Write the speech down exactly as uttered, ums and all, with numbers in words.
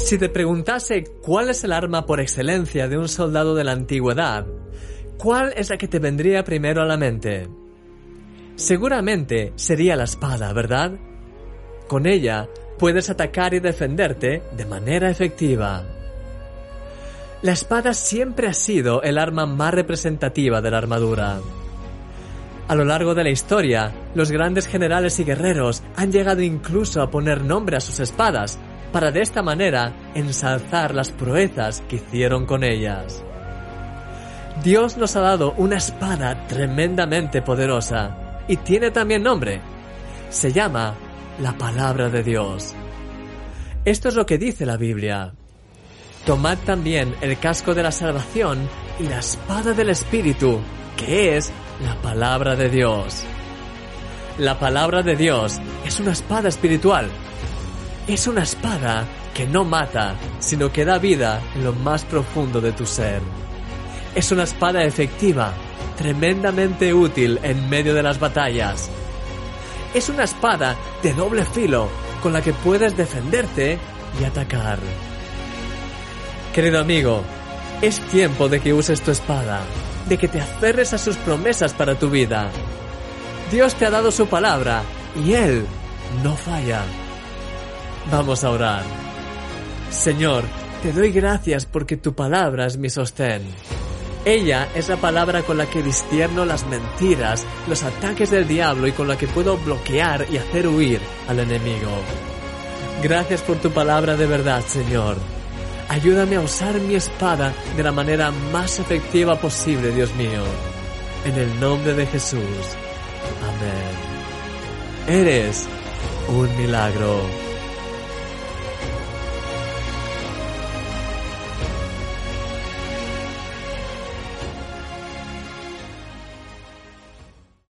Si te preguntase cuál es el arma por excelencia de un soldado de la antigüedad, ¿cuál es la que te vendría primero a la mente? Seguramente sería la espada, ¿verdad? Con ella puedes atacar y defenderte de manera efectiva. La espada siempre ha sido el arma más representativa de la armadura. A lo largo de la historia, los grandes generales y guerreros han llegado incluso a poner nombre a sus espadas, para de esta manera ensalzar las proezas que hicieron con ellas. Dios nos ha dado una espada tremendamente poderosa, y tiene también nombre. Se llama la Palabra de Dios. Esto es lo que dice la Biblia. Tomad también el casco de la salvación y la espada del Espíritu, que es la Palabra de Dios. La Palabra de Dios es una espada espiritual. Es una espada que no mata, sino que da vida en lo más profundo de tu ser. Es una espada efectiva, tremendamente útil en medio de las batallas. Es una espada de doble filo, con la que puedes defenderte y atacar. Querido amigo, es tiempo de que uses tu espada, de que te aferres a sus promesas para tu vida. Dios te ha dado su palabra y Él no falla. Vamos a orar. Señor, te doy gracias porque tu palabra es mi sostén. Ella es la palabra con la que distierno las mentiras, los ataques del diablo y con la que puedo bloquear y hacer huir al enemigo. Gracias por tu palabra de verdad, Señor. Ayúdame a usar mi espada de la manera más efectiva posible, Dios mío. En el nombre de Jesús. Amén. Eres un milagro.